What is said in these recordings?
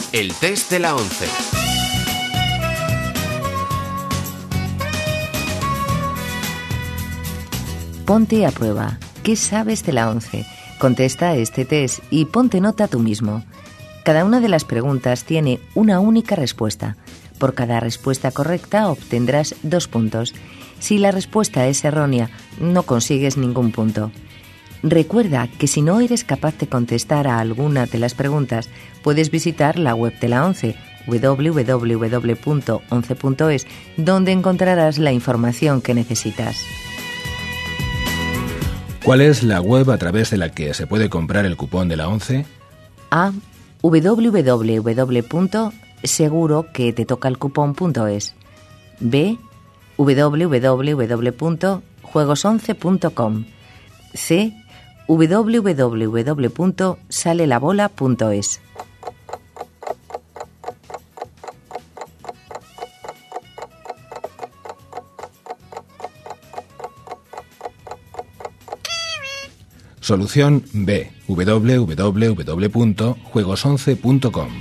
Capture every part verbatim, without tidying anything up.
El test de la once. Ponte a prueba. ¿Qué sabes de la once? Contesta a este test y ponte nota tú mismo. Cada una de las preguntas tiene una única respuesta. Por cada respuesta correcta obtendrás dos puntos. Si la respuesta es errónea, no consigues ningún punto. Recuerda que si no eres capaz de contestar a alguna de las preguntas, puedes visitar la web de la once, doble u doble u doble u punto once punto es, donde encontrarás la información que necesitas. ¿Cuál es la web a través de la que se puede comprar el cupón de la once? A. doble u doble u doble u punto seguro que te toca el cupón punto es. B. doble u doble u doble u punto juegos once punto com. C. doble u doble u doble u punto sale la bola punto es. Solución B. doble u doble u doble u punto juegos once punto com.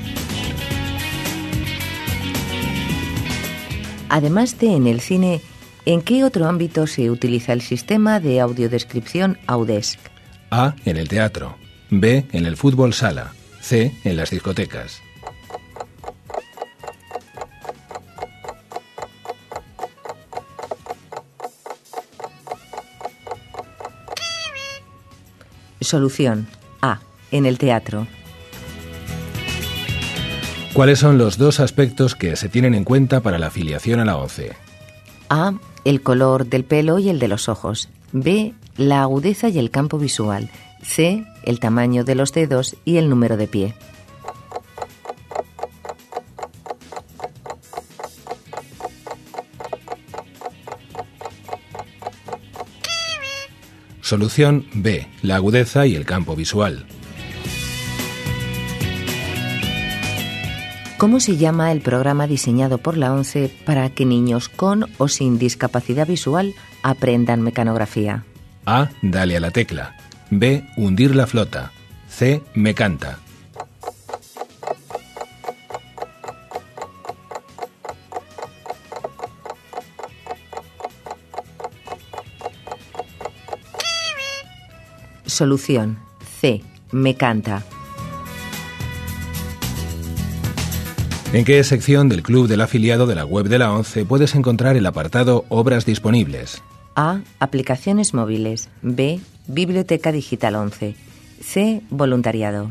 Además de en el cine, ¿en qué otro ámbito se utiliza el sistema de audiodescripción Audesc? A. En el teatro. B. En el fútbol sala. C. En las discotecas. Solución A. En el teatro. ¿Cuáles son los dos aspectos que se tienen en cuenta para la afiliación a la once? A. El color del pelo y el de los ojos. B. La agudeza y el campo visual. C. El tamaño de los dedos y el número de pie. Solución B. La agudeza y el campo visual. ¿Cómo se llama el programa diseñado por la once para que niños con o sin discapacidad visual aprendan mecanografía? A. Dale a la tecla. B. Hundir la flota. C. Me canta. Solución C. Me canta. ¿En qué sección del club del afiliado de la web de la once puedes encontrar el apartado Obras disponibles? A. Aplicaciones móviles. B. Biblioteca Digital once. C. Voluntariado.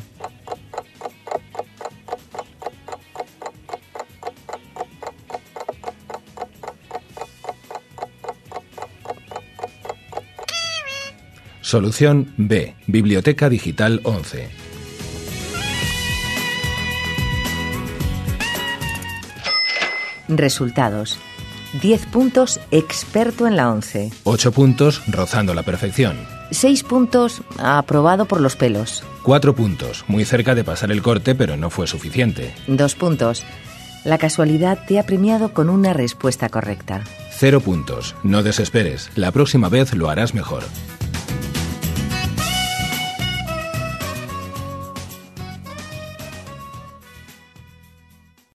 Solución B. Biblioteca Digital once. Resultados. diez puntos, experto en la once. ocho puntos, rozando la perfección. seis puntos, aprobado por los pelos. cuatro puntos, muy cerca de pasar el corte, pero no fue suficiente. dos puntos. La casualidad te ha premiado con una respuesta correcta. cero puntos, no desesperes, la próxima vez lo harás mejor.